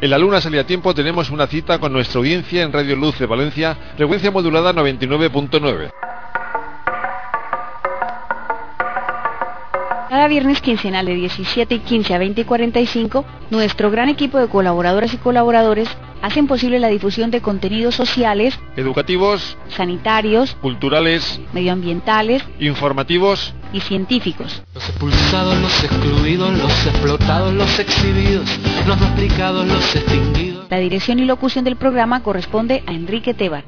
En la Luna Salida a Tiempo tenemos una cita con nuestra audiencia en Radio Luz de Valencia, frecuencia modulada 99.9. Cada viernes quincenal de 17:15 a 20:45, nuestro gran equipo de colaboradoras y colaboradores hacen posible la difusión de contenidos sociales, educativos, sanitarios, culturales, medioambientales, informativos y científicos. Los expulsados, los excluidos, los explotados, los exhibidos, los no explicados, los extinguidos. La dirección y locución del programa corresponde a Enrique Tebar.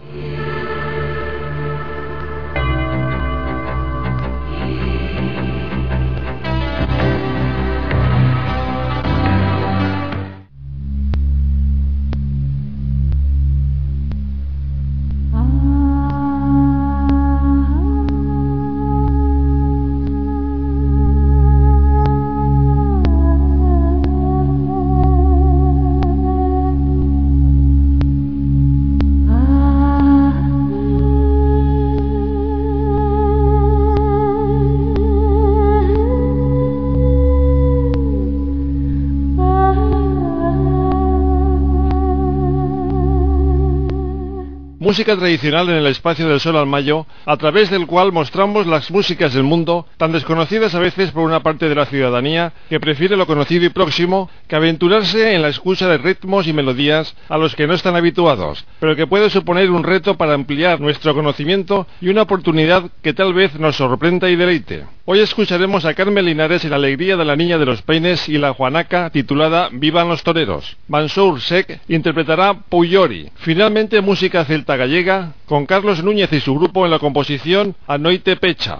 Música tradicional en el espacio del Sol al Mayo, a través del cual mostramos las músicas del mundo, tan desconocidas a veces por una parte de la ciudadanía que prefiere lo conocido y próximo que aventurarse en la escucha de ritmos y melodías a los que no están habituados, pero que puede suponer un reto para ampliar nuestro conocimiento y una oportunidad que tal vez nos sorprenda y deleite. Hoy escucharemos a Carmen Linares en Alegría de la Niña de los Peines y la Juanaca, titulada Vivan los Toreros. Mansour Sheikh interpretará Puyori. Finalmente, música celta gallega, con Carlos Núñez y su grupo en la composición A Noite Pecha.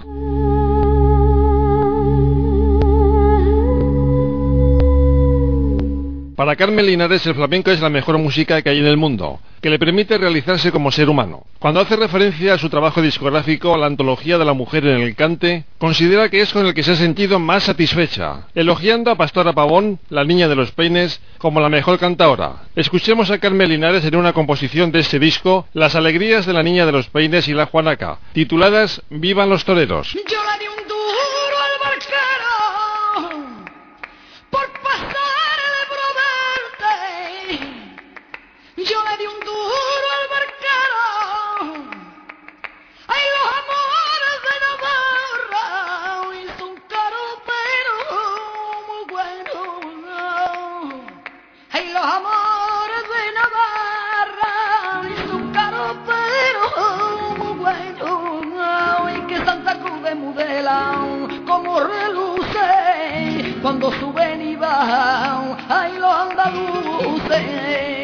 Para Carmen Linares, el flamenco es la mejor música que hay en el mundo, que le permite realizarse como ser humano. Cuando hace referencia a su trabajo discográfico, a la antología de la mujer en el cante, considera que es con el que se ha sentido más satisfecha, elogiando a Pastora Pavón, la Niña de los Peines, como la mejor cantaora. Escuchemos a Carmen Linares en una composición de este disco, Las Alegrías de la Niña de los Peines y la Juanaca, tituladas Vivan los Toreros. Yo le di un duro al barquero por pasar el Proverte. Yo le di un duro al barquero. Ay, los amores de Navarra y son caros pero muy buenos. Ay, los amores de Navarra y son caros pero muy buenos. Y que Santa Cruz de Mudela como reluce cuando suben y bajan. Ay, los andaluces.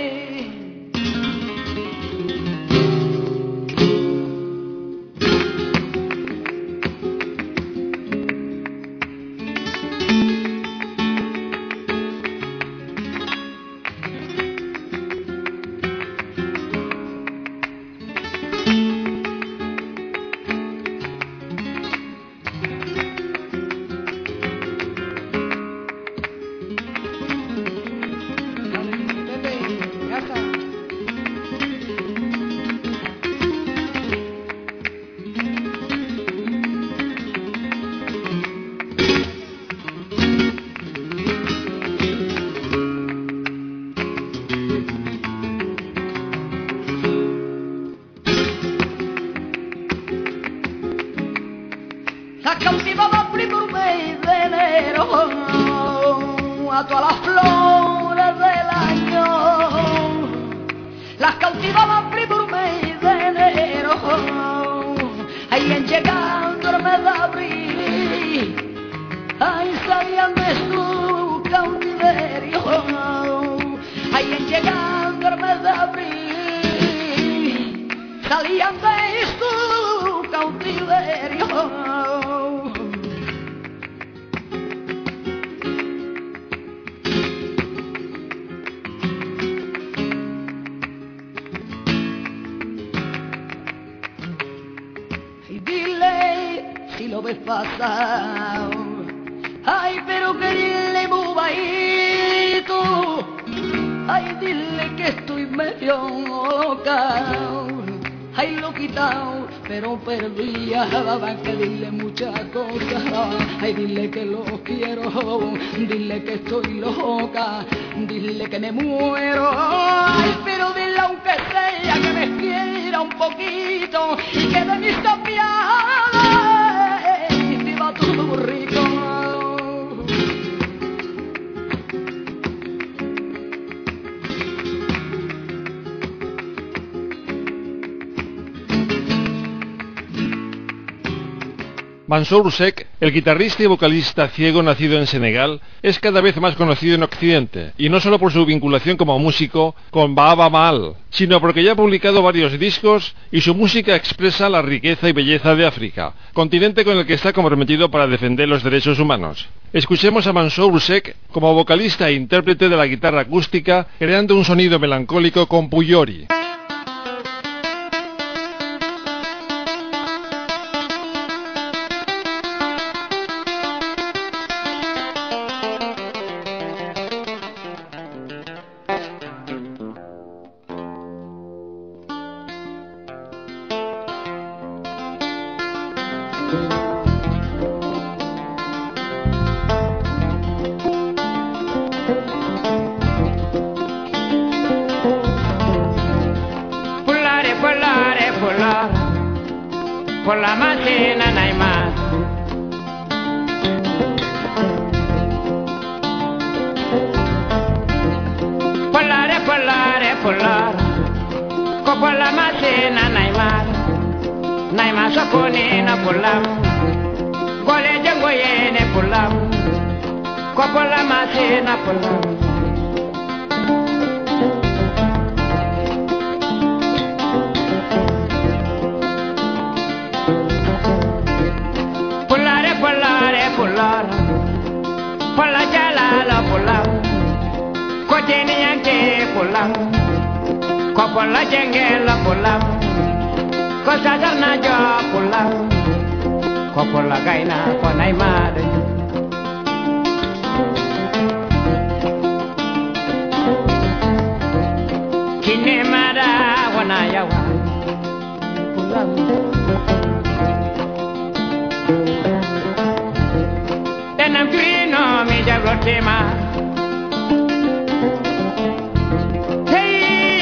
La cautivaba por mes de enero a todas las flores del año. Las cautivaba por mes de enero, ahí en llegando el mes de abril, ahí salían de su cautiverio, ahí en llegando el mes de abril, salían de su cautiverio. Si lo ves pasar, ay, pero que dile muy bajito, ay, dile que estoy medio loca, ay lo quitado, pero perdía, que dile muchas cosas, ay dile que lo quiero, dile que estoy loca, dile que me muero, ay pero dile aunque sea que me quiera un poquito y que de mis tapiales viva todo burrito. Mansour Seck, el guitarrista y vocalista ciego nacido en Senegal, es cada vez más conocido en Occidente, y no solo por su vinculación como músico con Baaba Maal, sino porque ya ha publicado varios discos y su música expresa la riqueza y belleza de África, continente con el que está comprometido para defender los derechos humanos. Escuchemos a Mansour Seck como vocalista e intérprete de la guitarra acústica, creando un sonido melancólico con Puyori. Por la macena no hay más. Polar, por la macena no hay más. No hay más soconina polar. Gole jengo yene polar. Por la macena polar. Por la jalala polar, cocheni yanke polar, por la jengela polar, cosa sarna yo polar, por la gaina con ay madre. Kine mara wana yawa polar. Tenam crino mi jabrotema. Hey,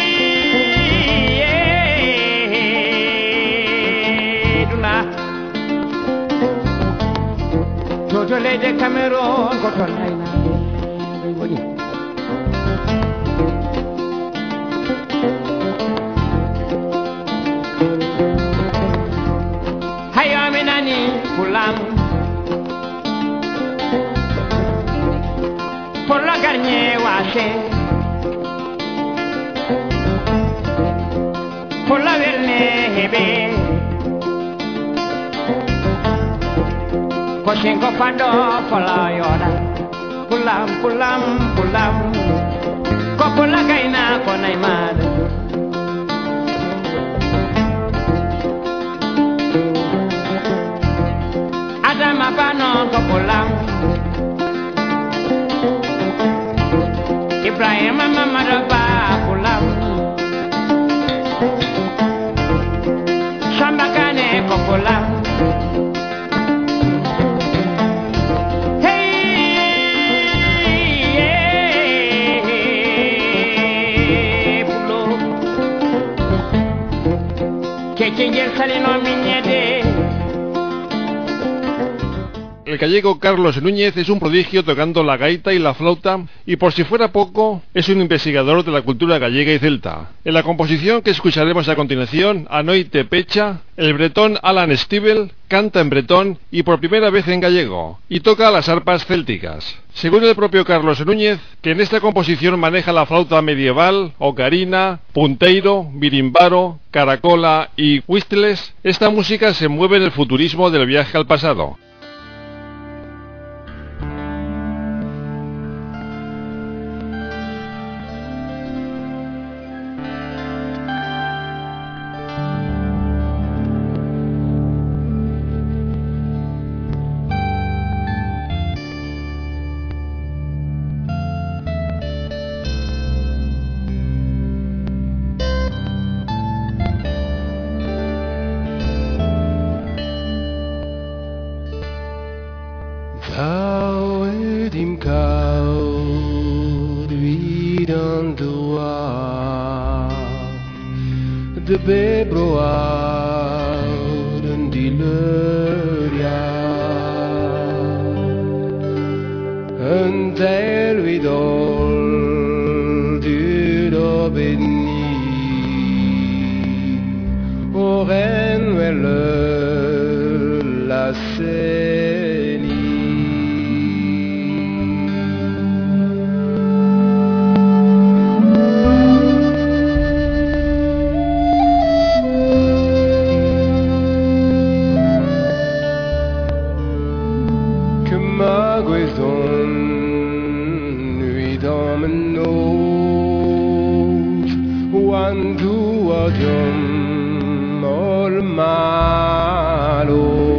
duna. Jojo le de Cameroon kotonaina. Hayo minani pulam. Por la carne guase, por la verne hebe, por cinco pando por la llora, pulam, por la gaina con aymar. Adama pano pulam. Ibrahim mama raba pulam, samba kane pulam. Hey, pulo, que chingue salino miñede. El gallego Carlos Núñez es un prodigio tocando la gaita y la flauta, y por si fuera poco, es un investigador de la cultura gallega y celta. En la composición que escucharemos a continuación, Anoite Pecha, el bretón Alan Stivell canta en bretón y por primera vez en gallego, y toca las arpas célticas. Según el propio Carlos Núñez, que en esta composición maneja la flauta medieval, ocarina, punteiro, birimbaro, caracola y whistles, esta música se mueve en el futurismo del viaje al pasado. de bebroaren die leuria een tel vidol du dobeni oren velle la seni ma guison nuit dans mes nose one to odium all malos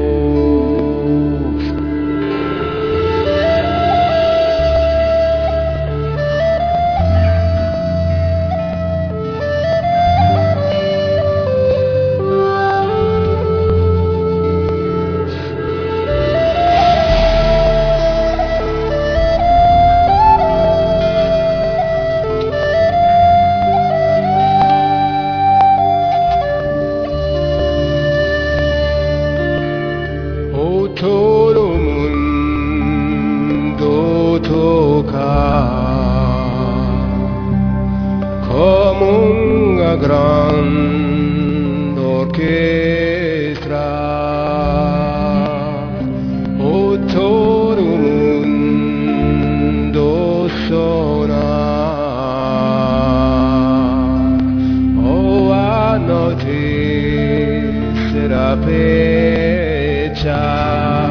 todo mundo toca como una gran orquesta. Oh, todo mundo suena. Oh, a noche será fecha.